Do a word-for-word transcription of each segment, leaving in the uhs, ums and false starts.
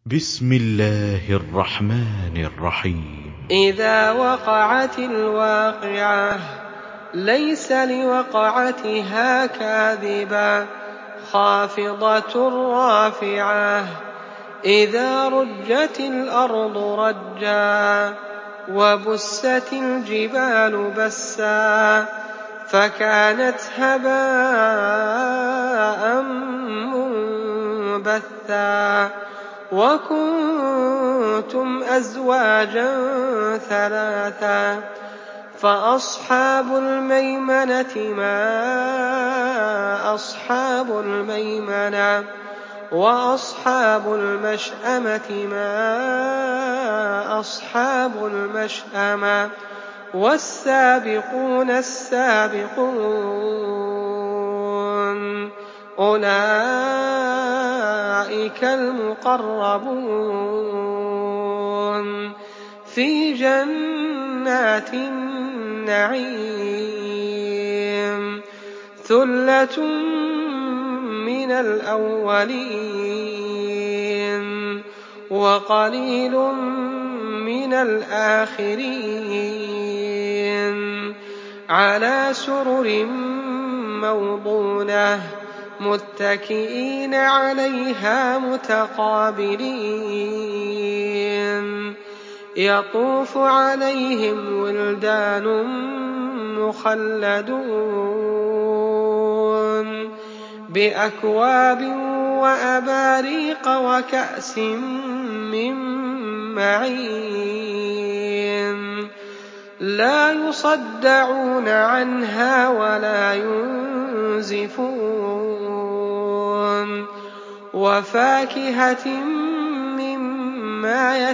بسم الله الرحمن الرحيم إذا وقعت الواقعة ليس لوقعتها كاذبة خافضة رافعة إذا رجت الأرض رجا وبست الجبال بسا فكانت هباء منبثا وكنتم أزواجا ثلاثا فأصحاب الميمنة ما أصحاب الميمنة وأصحاب المشأمة ما أصحاب المشأمة والسابقون السابقون أولئك المقربون في جنات النعيم ثلة من الأولين وقليل من الآخرين على سرر موضونة متكئين عليها متقابلين يطوف عليهم ولدان مخلدون بأكواب وأباريق وكأس من معين لا يصدعون عنها ولا ينزفون وفاكهة مما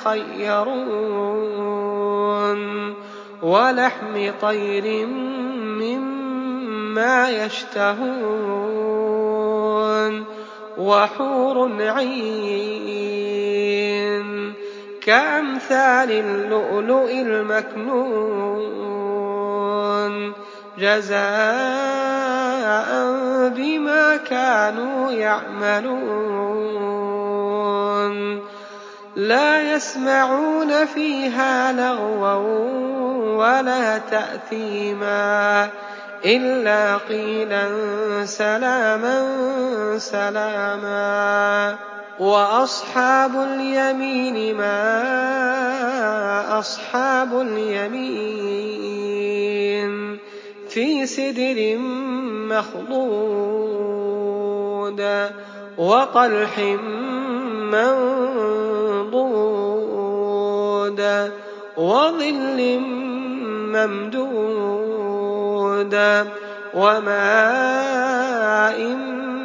يتخيرون ولحم طير مما يشتهون وحور عين كأمثال اللؤلؤ المكنون جزاء بما كانوا يعملون لا يسمعون فيها لغوا ولا تأثيما إلا قيلا سلاما سلاما وأصحاب اليمين ما أصحاب اليمين في سدر مخضود وطلح منضود وظل ممدود وماء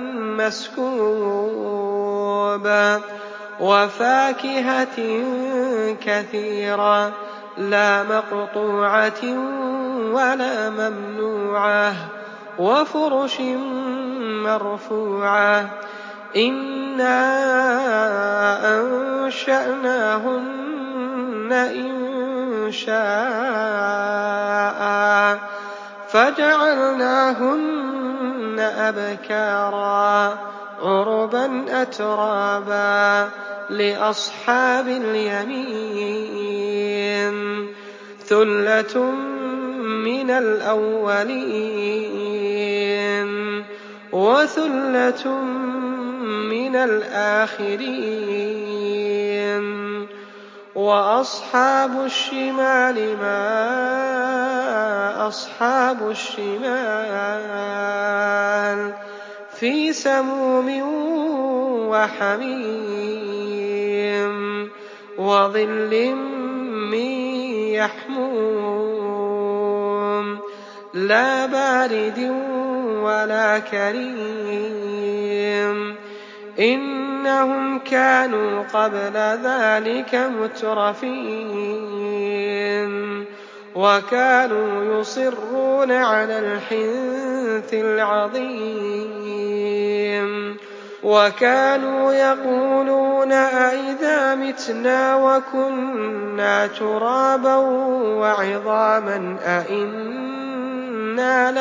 مسكوب وفاكهة كثيرة لا مقطوعة ولا ممنوعة وفرش مرفوعة إنا أنشأناهن إنشاء فجعلناهن أبكارا عربا أترابا لأصحاب اليمين ثلة من الأولين وثلة من الآخرين وأصحاب الشمال ما أصحاب الشمال في سموم وحميم وظل من يحموم لا بارد ولا كريم إنهم كانوا قبل ذلك مترفين وكانوا يصرون على الحنث العظيم وكانوا يقولون أئذا متنا وكنا ترابا وعظاما أئنا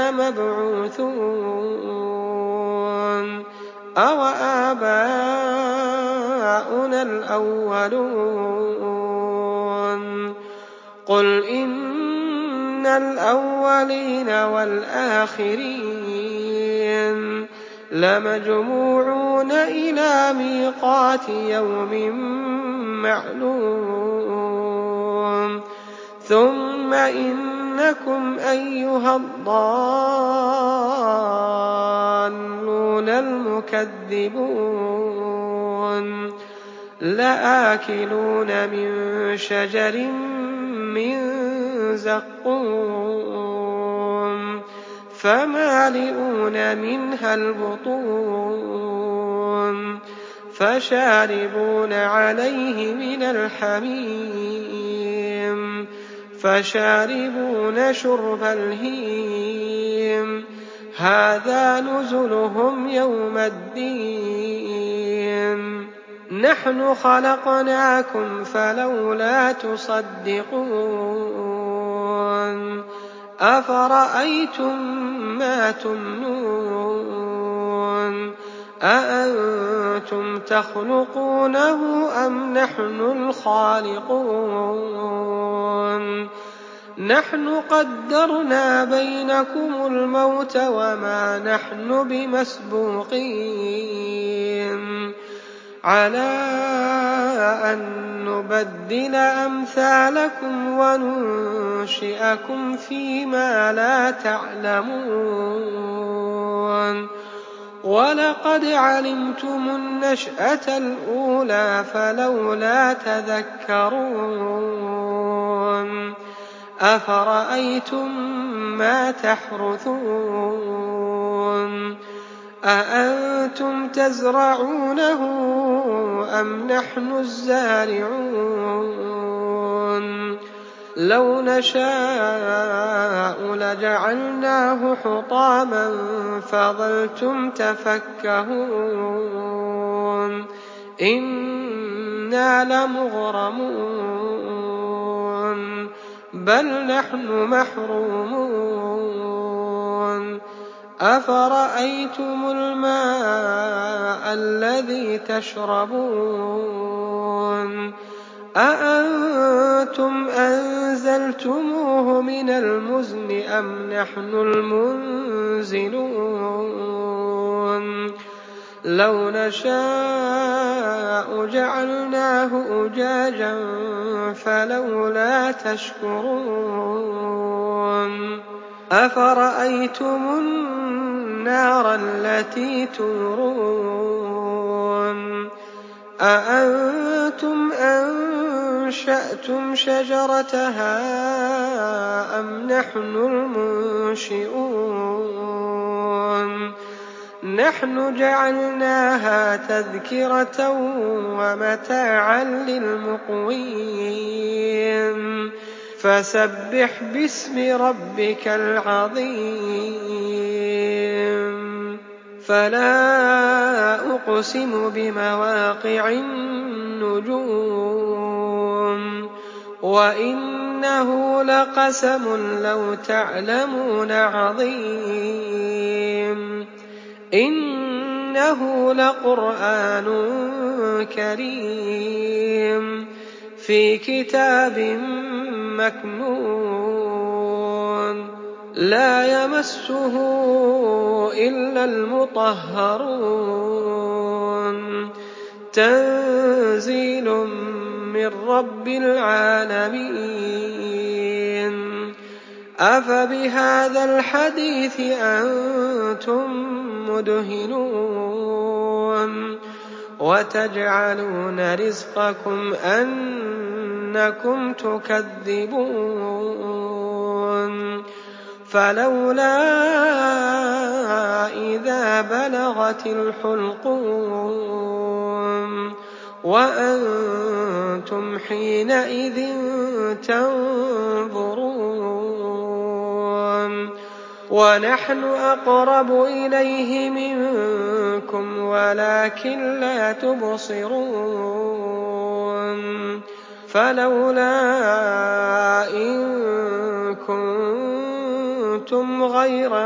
لمبعوثون أَوَآبَاؤُنَا آباؤنا الأولون قل إن الأولين والآخرين لمجموعون إلى ميقات يوم معلوم ثم إنكم أيها الضالون المكذبون لآكلون من شجر من زقوم فمالئون منها البطون فشاربون عليه من الحميم فشاربون شرب الهيم هذا نزلهم يوم الدين نحن خلقناكم فلولا تصدقون أفرأيتم ما تمنون أأنتم تخلقونه أم نحن الخالقون نحن قدرنا بينكم الموت وما نحن بمسبوقين على أن نبدل أمثالكم وننشئكم فيما لا تعلمون ولقد علمتم النشأة الأولى فلولا تذكرون أفرأيتم ما تحرثون أأنتم تزرعونه أم نحن الزارعون لو نشاء لجعلناه حطاما فظلتم تفكهون إنا لمغرمون بل نحن محرومون أفرأيتم الماء الذي تشربون أأنتم أنزلتموه من المزن أم نحن المنزلون لو نشاء جعلناه أجاجا فلولا تشكرون أفرأيتم النار التي تورون أأنتم أنشأتم شجرتها أم نحن المنشئون نحن جعلناها تذكرة ومتاعا للمقوين فسبح باسم ربك العظيم فلا أقسم بمواقع النجوم وإنه لقسم لو تعلمون عظيم إنه لقرآن كريم في كتاب مكنون لا يمسه إلا المطهرون تنزيل من رب العالمين أفبهذا الحديث أنتم مدهنون وتجعلون رزقكم أنكم تكذبون فلولا إذا بلغت الحلقوم وأنتم حينئذ تنظرون ونحن أقرب إليه منكم ولكن لا تبصرون فلولا إن كنتم غير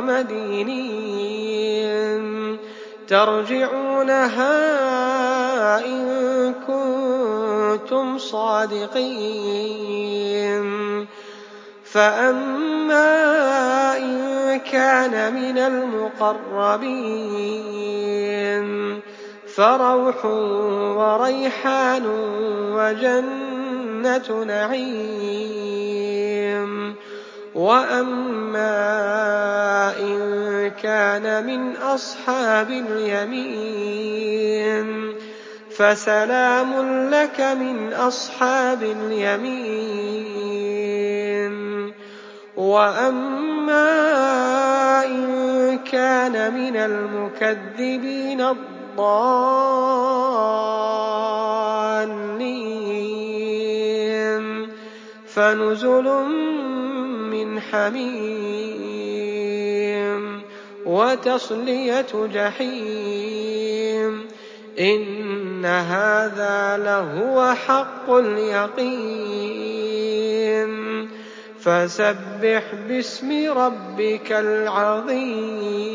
مدينين ترجعونها إن كنتم صادقين فأما إن كان من المقربين فروح وريحان وجنة نعيم وأما إن كان من أصحاب اليمين فسلام لك من أصحاب اليمين وأما إن كان من المكذبين الضالين فنزل من حميم وتصلية جحيم إن هذا لهو حق اليقين فسبح باسم ربك العظيم